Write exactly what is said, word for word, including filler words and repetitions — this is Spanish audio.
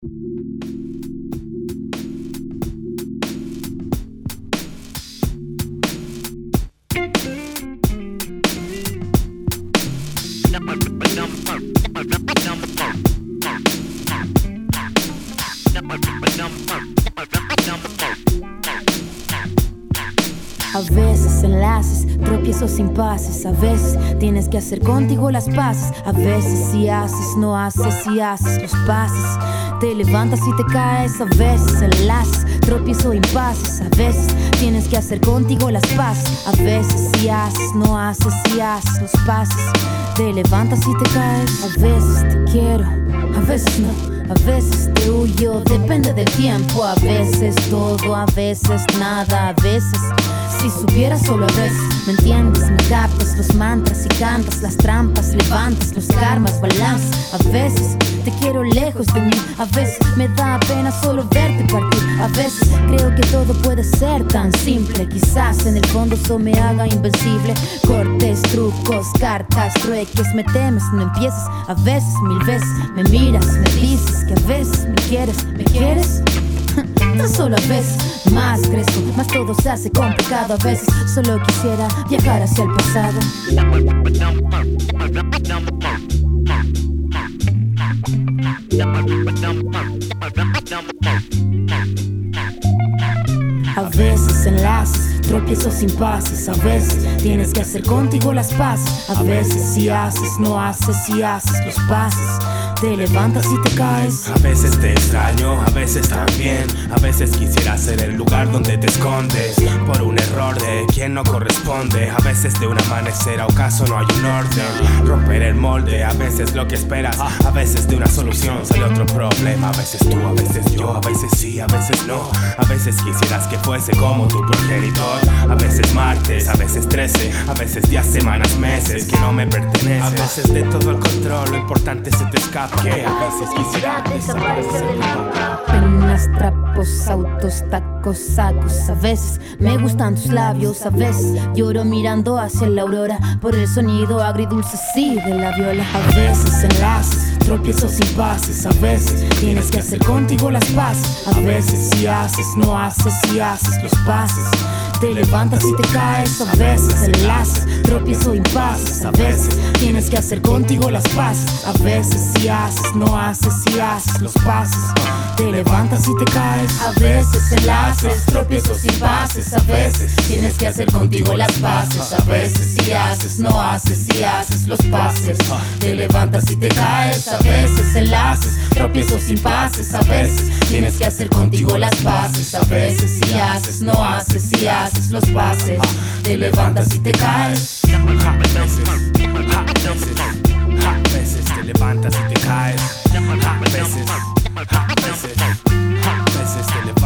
A veces enlaces, tropiezos, impases. A veces tienes que hacer contigo las paces. A veces si haces, no haces, si haces los pases. Te levantas y te caes. A veces enlaces, tropiezos, impases. A veces tienes que hacer contigo las paces. A veces si haces, no haces, si haces los pases. Te levantas y te caes. A veces te quiero, a veces no. A veces te huyo, depende del tiempo. A veces todo, a veces nada. A veces, si supieras solo a veces, me entiendes, me captas los mantras y cantas las trampas, levantas los karmas, balanzas. A veces te quiero lejos de mí, a veces me da pena solo verte partir. A veces creo que todo puede ser tan simple, quizás en el fondo eso me haga invencible. Cortes, trucos, cartas, trueques, me temes, no empieces. A veces, mil veces, me miras, me dices que a veces me quieres, ¿me quieres? Tan solo a veces, más crezco, más todo se hace complicado. A veces solo quisiera viajar hacia el pasado. A veces enlaces, tropiezos, impases. A veces tienes que hacer contigo las paces. A veces si haces, no haces, si haces los pases. Te levantas y te caes. A veces te extraño, a veces también. A veces quisiera ser el lugar donde te escondes por un error de quien no corresponde. A veces de un amanecer a ocaso no hay un orden. Romper el molde, a veces lo que esperas. A veces de una solución sale otro problema. A veces tú, a veces yo, a veces sí, a veces no. A veces quisieras que fuese como tu progenitor. A veces martes, a veces trece. A veces días, semanas, meses que no me pertenecen. A veces de todo el control, lo importante se te escapa. Que a veces quisiera desaparecer del mapa. Penas, trapos, autos, tacos, sacos. A veces me gustan tus labios. A veces lloro mirando hacia la aurora por el sonido agridulce, sí, de la viola. A veces enlaces, tropiezos, impases. A veces tienes que hacer contigo las paces. A veces si haces, no haces, si haces los pases. Te levantas y te caes. A veces enlaces, tropiezos, impases. A veces tienes que hacer contigo las paces. A veces si haces, no haces, si haces los pases. Te levantas y te caes. A veces enlaces, tropiezos, impases. A veces tienes que hacer contigo las paces. A veces si haces, no haces, si haces los pases. Te levantas y te caes. A veces enlaces, tropiezos, impases. A veces tienes que hacer contigo las paces. A veces si haces, no haces, si haces los pases. Te levantas y te caes. A veces, a veces, a veces te levantas y te caes. A veces, a veces, a veces te levantas.